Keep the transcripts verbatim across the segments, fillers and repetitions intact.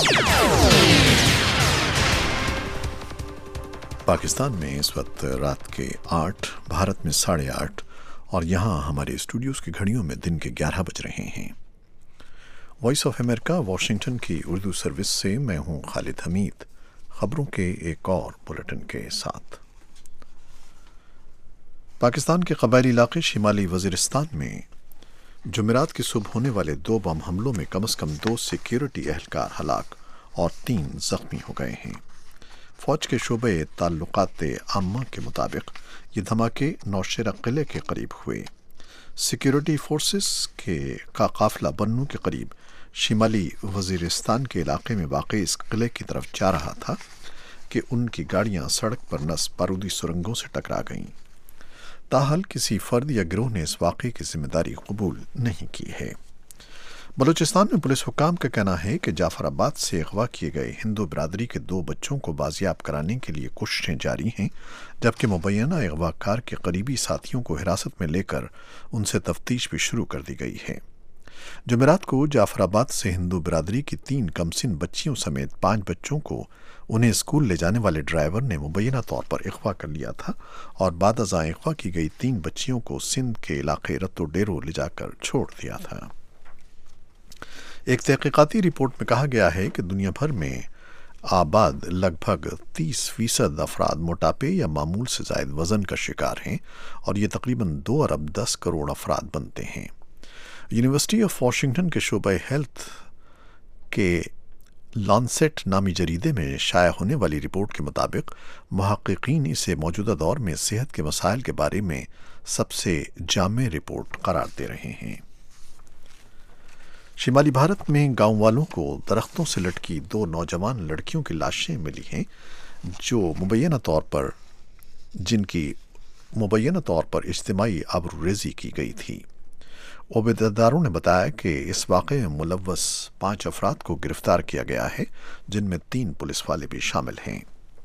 पाकिस्तान में इस वक्त रात के आठ, भारत में साढ़े आठ और यहाँ हमारे स्टूडियोज़ की घड़ियों में दिन के ग्यारह बज रहे हैं। वॉइस ऑफ अमेरिका वाशिंगटन की उर्दू सर्विस से मैं हूँ खालिद हमीद, ख़बरों के एक और बुलेटिन के साथ। पाकिस्तान के कबायली इलाके शिमाली वज़ीरिस्तान में जुमेरात की सुबह होने वाले दो बम हमलों में कम से कम दो सिक्योरिटी एहलकार हलाक और तीन ज़ख्मी हो गए हैं। फ़ौज के शोबे ताल्लुकात आम्मा के मुताबिक ये धमाके नौशेरा किले के करीब हुए। सिक्योरिटी फोर्सेस के का काफिला बन्नू के करीब शिमाली वज़ीरिस्तान के इलाके में वाक़ई इस किले की तरफ जा रहा था कि उनकी गाड़ियां सड़क पर नस्ब बारूदी सुरंगों से टकरा गईं। ताहल किसी फर्द या गिरोह ने इस वाक़े की जिम्मेदारी कबूल नहीं की है। बलूचिस्तान में पुलिस हुकाम का कहना है कि जाफराबाद से अगवा किए गए हिंदू बरादरी के दो बच्चों को बाजियाब कराने के लिए कोशिशें जारी हैं, जबकि मुबैना अगवाकार के करीबी साथियों को हिरासत में लेकर उनसे तफ्तीश भी शुरू कर दी गई है। जुमेरात को जाफराबाद से हिंदू बरादरी की तीन कमसिन बच्चियों समेत पाँच बच्चों को उन्हें स्कूल ले जाने वाले ड्राइवर ने मुबैना तौर पर अगवा कर लिया था और बाद अज़ां अगवा की गई तीन बच्चियों को सिंध के इलाके रत्तो डेरो ले जाकर छोड़ दिया था। एक तहकीकाती रिपोर्ट में कहा गया है कि दुनिया भर में आबाद लगभग तीस फीसद अफराद मोटापे या मामूल से ज़ायद वज़न का शिकार हैं और ये तकरीबन दो अरब दस करोड़ अफराद बनते हैं। यूनिवर्सिटी ऑफ वाशिंगटन के शोबे हेल्थ के लॉन्सेट नामी जरीदे में शाया होने वाली रिपोर्ट के मुताबिक मुहक्किकीन इसे मौजूदा दौर में सेहत के मसाइल के बारे में सबसे जामे रिपोर्ट करार दे रहे हैं। शिमाली भारत में गांव वालों को दरख्तों से लटकी दो नौजवान लड़कियों की लाशें मिली हैं, जो मुबैना तौर पर जिनकी मुबैना तौर पर इज्तिमाई आबरूरेज़ी की गई थी। उबेदारों ने बताया कि इस वाक़े में मुलव्वस पाँच अफराद को गिरफ्तार किया गया है, जिनमें तीन पुलिस वाले भी शामिल हैं।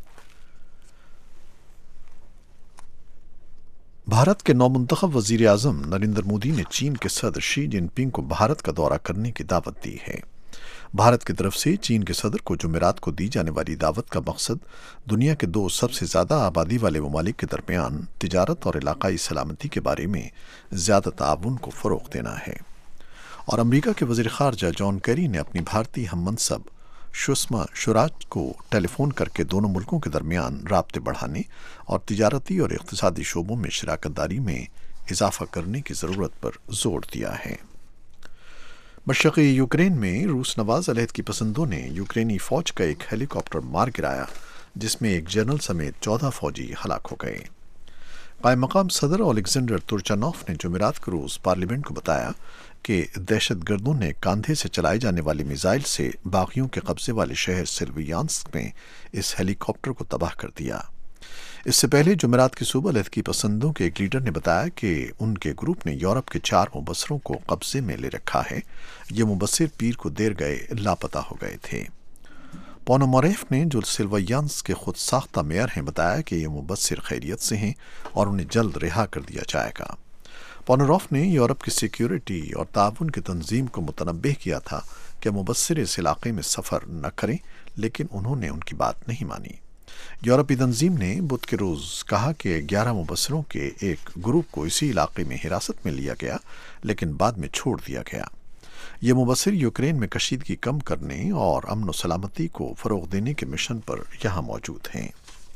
भारत के नौमुंतखब वज़ीर आज़म नरेंद्र मोदी ने चीन के सदर शी जिनपिंग को भारत का दौरा करने की दावत दी है। भारत की तरफ से चीन के सदर को जुमेरात को दी जाने वाली दावत का मकसद दुनिया के दो सबसे ज़्यादा आबादी वाले ममालिक के दरमियान तिजारत और इलाकाई सलामती के बारे में ज़्यादा ताउन को फ़रोग़ देना है। और अमरीका के वज़ीर ख़ारजा जॉन कैरी ने अपनी भारतीय हममनसब सुषमा स्वराज को टेलीफोन करके दोनों मुल्कों के दरमियान राब्ते बढ़ाने और तिजारती और इक़्तिसादी शोबों में शराकत दारी में इजाफ़ा करने की ज़रूरत पर जोर दिया है। मशरक़ी यूक्रेन में रूस नवाज़ अलहदगी पसंदों ने यूक्रेनी फ़ौज का एक हेलीकॉप्टर मार गिराया, जिसमें एक जनरल समेत चौदह फ़ौजी हलाक हो गए। कायम मकाम सदर ओलेक्जेंडर तुर्चानोफ ने जुमेरात को रोज़ पार्लियामेंट को बताया कि दहशतगर्दों ने कांधे से चलाई जाने वाली मिसाइल से बागियों के कब्जे वाले शहर सिल्वियांस्क में इस हेलीकॉप्टर को तबाह कर दिया। इससे पहले जुमेरात की सुबह अलहदगी पसंदों के एक लीडर ने बताया कि उनके ग्रुप ने यूरोप के चार मुबस्सिरों को कब्जे में ले रखा है। ये मुबस्सिर पीर को देर गए लापता हो गए थे। पोनोमोरेफ ने, जो सिल्वियांस के खुद साख्ता मेयर हैं, बताया कि ये मुबस्सिर खैरियत से हैं और उन्हें जल्द रिहा कर दिया जाएगा। पोनोरोफ ने यूरोप की सिक्योरिटी और ताउन की तंजीम को मुतनब्बे किया था कि मुबस्सिर इस इलाके में सफ़र न करें, लेकिन उन्होंने उनकी बात नहीं मानी। यूरोपीय तंजीम ने बुध के रोज़ कहा कि ग्यारह मुबस्सिरों के एक ग्रुप को इसी इलाके में हिरासत में लिया गया, लेकिन बाद में छोड़ दिया गया। ये मुबस्सिर यूक्रेन में कशीदगी कम करने और अमन व सलामती को फ़रोग़ देने के मिशन पर यहाँ मौजूद हैं।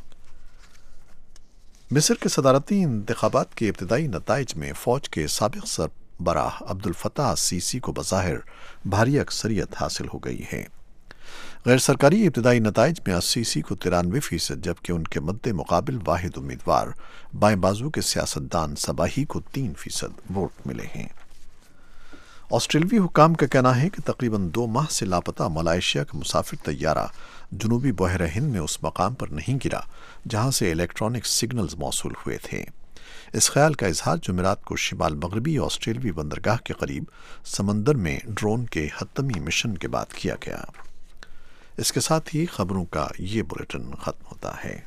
मिस्र के सदारती इंतखाबात के इब्तदाई नताइज में फ़ौज के साबिक़ सरबराह अब्दुल फ़त्ताह सीसी को बज़ाहिर भारी अक्सरियत हासिल हो गई है। गैर सरकारी इब्तदाई नताइज में सीसी को तिरानवे फीसद, जबकि उनके मद्दे मुकाबिल वाहिद उम्मीदवार बाएं बाजू के सियासतदान सबाही को तीन फीसद वोट मिले हैं। ऑस्ट्रेलियाई हुकाम का कहना है कि तकरीबन दो माह से लापता मलाइशिया का मुसाफिर तैयारा जनूबी बहर हिंद में उस मकाम पर नहीं गिरा जहां से इलेक्ट्रॉनिक सिग्नल्स मौसूल हुए थे। इस ख्याल का इजहार जुमेरात को शिमाल मगरबी ऑस्ट्रेलियाई बंदरगाह के करीब समंदर में ड्रोन के हतमी मिशन के बाद किया गया। इसके साथ ही खबरों का ये बुलेटिन खत्म होता है।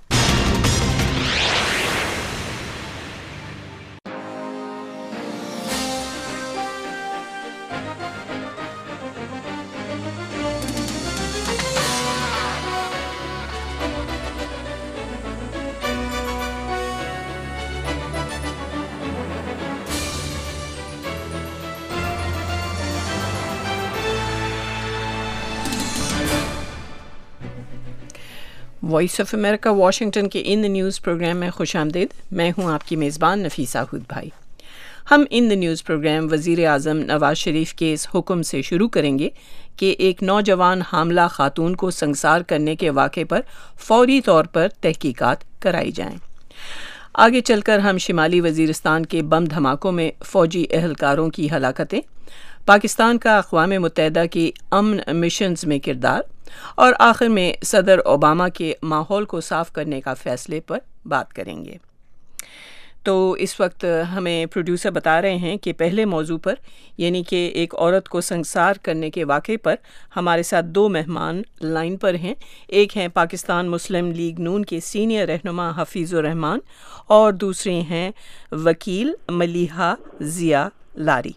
وائس آف امریکہ واشنگٹن کے ان دا نیوز پروگرام میں خوش آمدید. میں ہوں آپ کی میزبان نفیسہ ہود بھائی. ہم ان دا نیوز پروگرام وزیر اعظم نواز شریف کے اس حکم سے شروع کریں گے کہ ایک نوجوان حاملہ خاتون کو سنسار کرنے کے واقعے پر فوری طور پر تحقیقات کرائی جائیں. آگے چل کر ہم شمالی وزیرستان کے بم دھماکوں میں فوجی اہلکاروں کی ہلاکتیں، پاکستان کا اقوام متحدہ کی امن مشنز میں کردار اور آخر میں صدر اوباما کے ماحول کو صاف کرنے کا فیصلے پر بات کریں گے. تو اس وقت ہمیں پروڈیوسر بتا رہے ہیں کہ پہلے موضوع پر، یعنی کہ ایک عورت کو سنسار کرنے کے واقعے پر، ہمارے ساتھ دو مہمان لائن پر ہیں. ایک ہیں پاکستان مسلم لیگ نون کے سینئر رہنما حفیظ الرحمان اور دوسرے ہیں وکیل ملیحہ ضیاء لاری.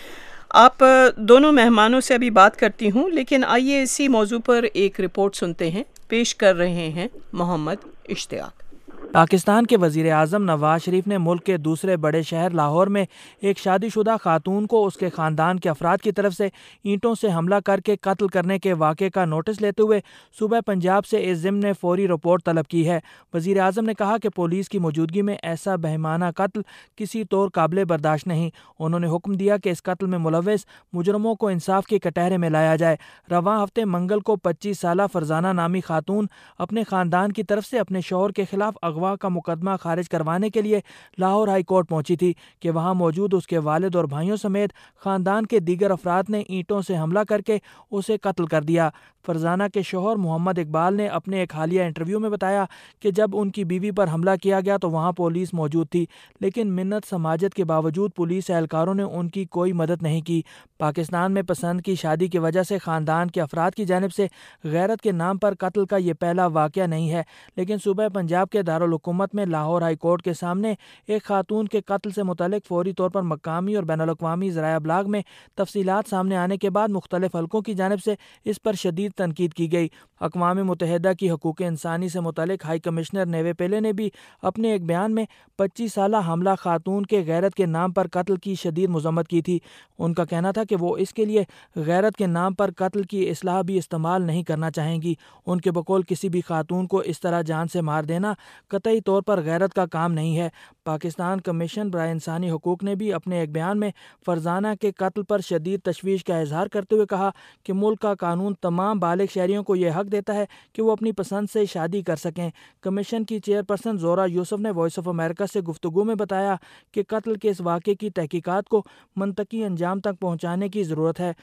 آپ دونوں مہمانوں سے ابھی بات کرتی ہوں، لیکن آئیے اسی موضوع پر ایک رپورٹ سنتے ہیں. پیش کر رہے ہیں محمد اشتیاق. پاکستان کے وزیر اعظم نواز شریف نے ملک کے دوسرے بڑے شہر لاہور میں ایک شادی شدہ خاتون کو اس کے خاندان کے افراد کی طرف سے اینٹوں سے حملہ کر کے قتل کرنے کے واقعے کا نوٹس لیتے ہوئے صوبہ پنجاب سے اس ضمن نے فوری رپورٹ طلب کی ہے. وزیر اعظم نے کہا کہ پولیس کی موجودگی میں ایسا بہیمانہ قتل کسی طور قابل برداشت نہیں. انہوں نے حکم دیا کہ اس قتل میں ملوث مجرموں کو انصاف کے کٹہرے میں لایا جائے. رواں ہفتے منگل کو پچیس سالہ فرزانہ نامی خاتون اپنے خاندان کی طرف سے اپنے شوہر کے خلاف اغوا کا مقدمہ خارج کروانے کے لیے لاہور ہائی کورٹ پہنچی تھی کہ وہاں موجود اس کے والد اور بھائیوں سمیت خاندان کے دیگر افراد نے اینٹوں سے حملہ کر کے اسے قتل کر دیا. فرزانہ کے شوہر محمد اقبال نے اپنے ایک حالیہ انٹرویو میں بتایا کہ جب ان کی بیوی پر حملہ کیا گیا تو وہاں پولیس موجود تھی، لیکن منت سماجت کے باوجود پولیس اہلکاروں نے ان کی کوئی مدد نہیں کی. پاکستان میں پسند کی شادی کی وجہ سے خاندان کے افراد کی جانب سے غیرت کے نام پر قتل کا یہ پہلا واقعہ نہیں ہے، لیکن صوبہ پنجاب کے دارالحکومت میں لاہور ہائی کورٹ کے سامنے ایک خاتون کے قتل سے متعلق فوری طور پر مقامی اور بین الاقوامی ذرائع ابلاغ میں تفصیلات سامنے آنے کے بعد مختلف حلقوں کی جانب سے اس پر شدید تنقید کی گئی. اقوام متحدہ کی حقوق انسانی سے متعلق ہائی کمشنر نیوے پیلے نے بھی اپنے ایک بیان میں پچیس سالہ حاملہ خاتون کے غیرت کے نام پر قتل کی شدید مذمت کی تھی. ان کا کہنا تھا کہ وہ اس کے لیے غیرت کے نام پر قتل کی اصطلاح بھی استعمال نہیں کرنا چاہیں گی. ان کے بقول کسی بھی خاتون کو اس طرح جان سے مار دینا قطعی طور پر غیرت کا کام نہیں ہے. پاکستان کمیشن برائے انسانی حقوق نے بھی اپنے ایک بیان میں فرزانہ کے قتل پر شدید تشویش کا اظہار کرتے ہوئے کہا کہ ملک کا قانون تمام بالغ شہریوں کو یہ حق دیتا ہے کہ وہ اپنی پسند سے شادی کر سکیں. کمیشن کی چیئرپرسن زورا یوسف نے وائس آف امریکہ سے گفتگو میں بتایا کہ قتل کے اس واقعے کی تحقیقات کو منطقی انجام تک پہنچانے کی ضرورت ہے.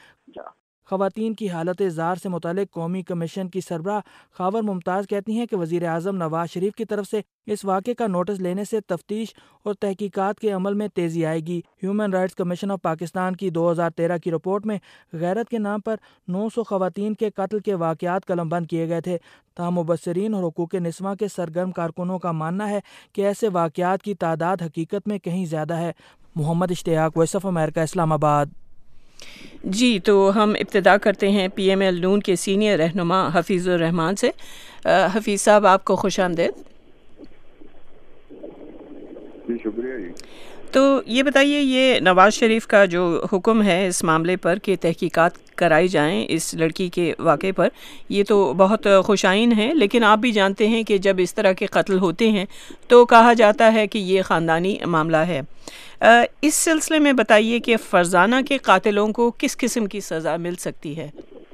خواتین کی حالت زار سے متعلق قومی کمیشن کی سربراہ خاور ممتاز کہتی ہیں کہ وزیر اعظم نواز شریف کی طرف سے اس واقعے کا نوٹس لینے سے تفتیش اور تحقیقات کے عمل میں تیزی آئے گی. Human rights commission of Pakistan کی دو ہزار تیرہ کی رپورٹ میں غیرت کے نام پر نو سو خواتین کے قتل کے واقعات قلم بند کیے گئے تھے. تاہم مبصرین اور حقوق نسواں کے سرگرم کارکنوں کا ماننا ہے کہ ایسے واقعات کی تعداد حقیقت میں کہیں زیادہ ہے. محمد اشتیاق، وائس آف امریکہ، اسلام آباد. جی، تو ہم ابتدا کرتے ہیں پی ایم ایل نون کے سینئر رہنما حفیظ الرحمان سے. حفیظ صاحب، آپ کو خوش آمدید. جی شکریہ. جی تو یہ بتائیے، یہ نواز شریف کا جو حکم ہے اس معاملے پر کہ تحقیقات کرائی جائیں اس لڑکی کے واقعے پر، یہ تو بہت خوش آئین ہے، لیکن آپ بھی جانتے ہیں کہ جب اس طرح کے قتل ہوتے ہیں تو کہا جاتا ہے کہ یہ خاندانی معاملہ ہے. اس سلسلے میں بتائیے کہ فرزانہ کے قاتلوں کو کس قسم کی سزا مل سکتی ہے؟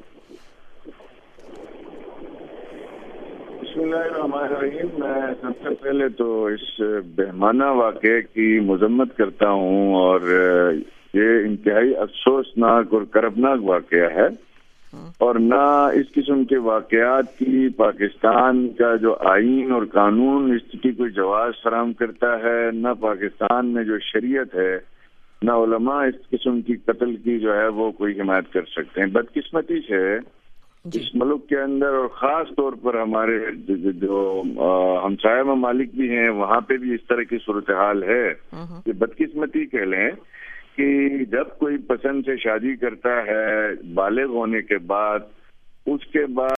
بسم اللہ الرحمن الرحیم. میں سب سے پہلے تو اس بہمانہ واقعے کی مذمت کرتا ہوں، اور یہ انتہائی افسوسناک اور کربناک واقعہ ہے، اور نہ اس قسم کے واقعات کی پاکستان کا جو آئین اور قانون اس کی کوئی جواز فراہم کرتا ہے، نہ پاکستان میں جو شریعت ہے، نہ علماء اس قسم کی قتل کی جو ہے وہ کوئی حمایت کر سکتے ہیں. بدقسمتی سے اس ملک کے اندر اور خاص طور پر ہمارے جو ہمسایہ ممالک بھی ہیں وہاں پہ بھی اس طرح کی صورتحال ہے. یہ بدقسمتی کہہ لیں کہ جب کوئی پسند سے شادی کرتا ہے بالغ ہونے کے بعد، اس کے بعد